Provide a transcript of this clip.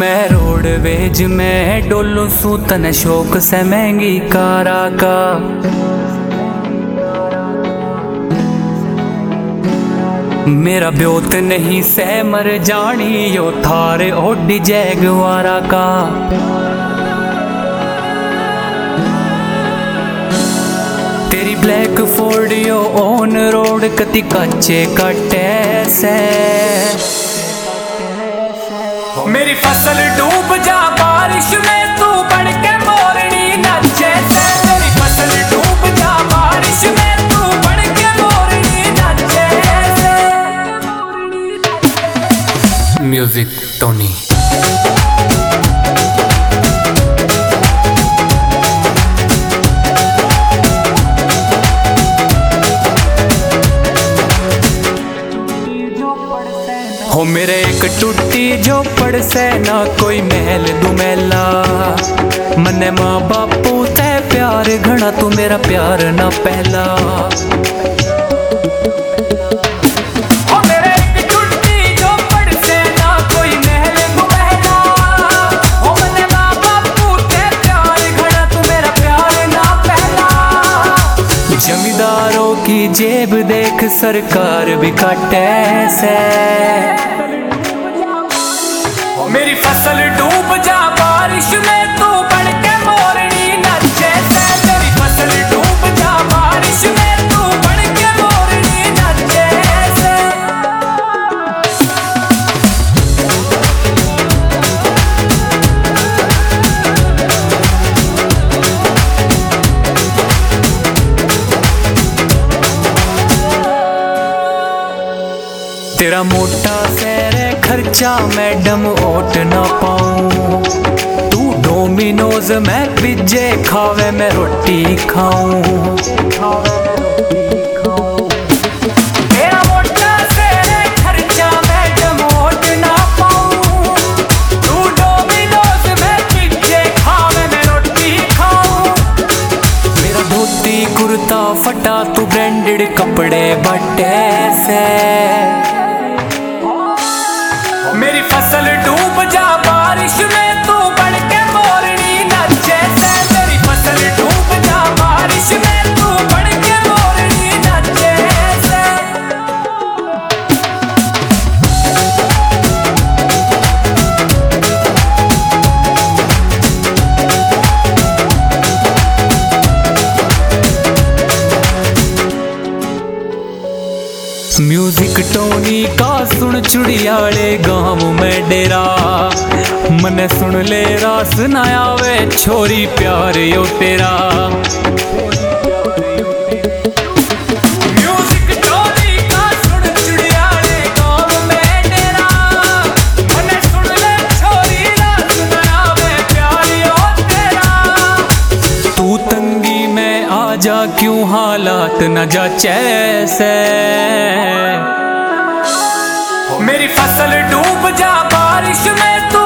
मैं रोडवेज में डोलू सूतन शौक से महंगी कारा का। मेरा ब्योत नहीं से मर जानी यो थारे ओडी जैगवारा का। तेरी ब्लैक फोर्डियो ऑन रोड कति कच्चे कटे से। मेरी फसल डूब जा बारिश में तू बन के मोरनी नचे से। मेरी फसल डूब जा बारिश में तू बन के मोरनी नचे से। Music Tony. हो मेरे एक टूटी झोपड़ से ना कोई महल दुमेला। मने माँ बापू ते प्यार घना तू मेरा प्यार ना पहला। हो मेरे एक टूटी झोपड़ से ना कोई महल दुमेला। हो मने माँ बापू ते प्यार घना तू मेरा प्यार ना पहला। जमींदारों की जेब देख सरकार भी काटे से। मेरी फसल डूब जा बारिश में तू बन के मोरनी नचे से। मेरी फसल डूब जा बारिश में तू बन के मोरनी नचे से। तेरा मोटा सैरे खर्चा मैडम ओट ना पाऊं। तू डोमिनोज में पिज्जे खावे मैं रोटी खाऊं। तेरा मोटा सैरे खर्चा मैडम ओट ना पाऊं। तू डोमिनोज में पिज्जे खावे मैं रोटी खाऊं। मेरा धोती कुर्ता फटा तू ब्रांडेड कपड़े बटे से। मेरी फसल डूब जा बारिश में तू बन के मोरनी नचे से। मेरी फसल डूब जा बारिश में तू बन के मोरनी नचे से। म्यूजिक टोनी का सुन चुड़ियाले गाँव में डेरा। मने सुन ले रास ना आवे छोरी प्यार यो तेरा। म्यूजिक टोनी का सुन चुड़ियाले गाँव में डेरा। मने सुन ले छोरी रास ना आवे प्यार यो तेरा। तू तंगी में आजा क्यों हालात न जाचे से। मेरी फसल डूब जा बारिश में तू